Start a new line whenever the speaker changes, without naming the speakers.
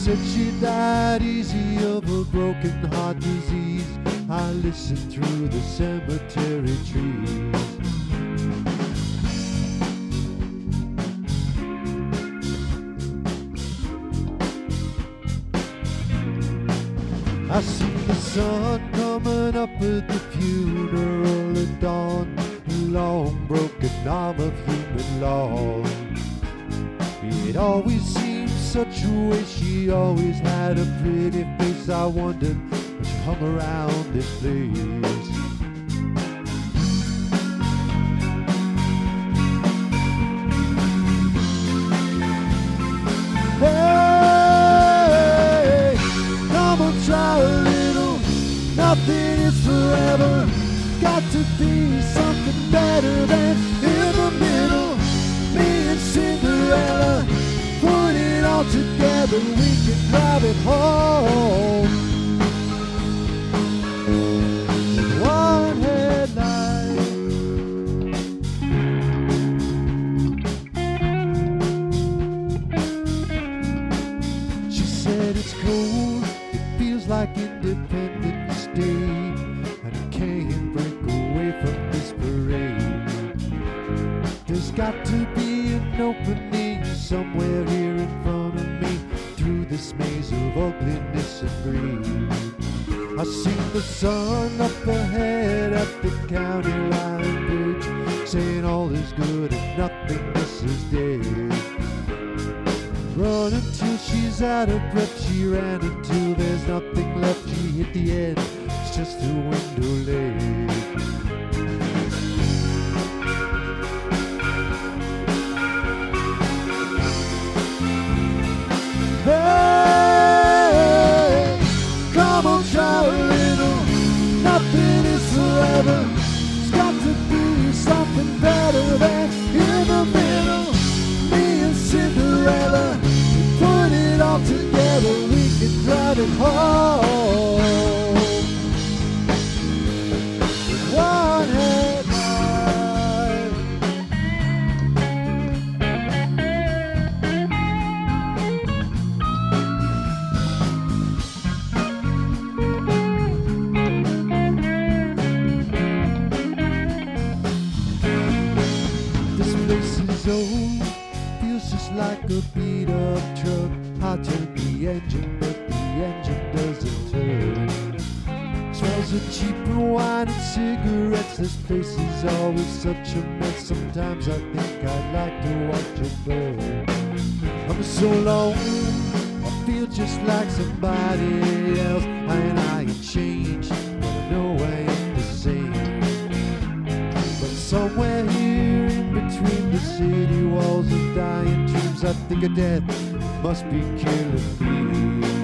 said she died easy of a broken heart disease. I listened through the cemetery trees. I see the sun coming up at the funeral at dawn, a long broken arm of human law. It always seemed such a waste, she always had a pretty face. I wondered when she hung around this place. Hey, come on, try a little, nothing is forever. Got to be something better than in the middle. Me and Cinderella, put it all together, we can drive it home. One headlight. She said it's cold, it feels like Independence Day, and I can't break away from this parade. There's got to be an opening somewhere here in front of me, through this maze of ugliness and greed. I see the sun up ahead at the county line bridge, saying all is good and nothingness is dead. Run until she's out of breath, she ran until there's nothing left. She hit the end, it's just a window ledge. Hey, come on, try a little, nothing is forever. It's got to be something better than in the middle. Me and Cinderella, put it all together, we can drive it home. One headlight. This place is old, feels just like a beat up truck. I turn the engine, but the engine doesn't turn. Smells of cheap wine and cigarettes. This place is always such a mess. Sometimes I think I'd like to watch it burn. I'm so lonely, I feel just like somebody else. And I ain't changed, but I know I ain't the same. But somewhere here in between the city walls of dying dreams, I think of death must be killing me.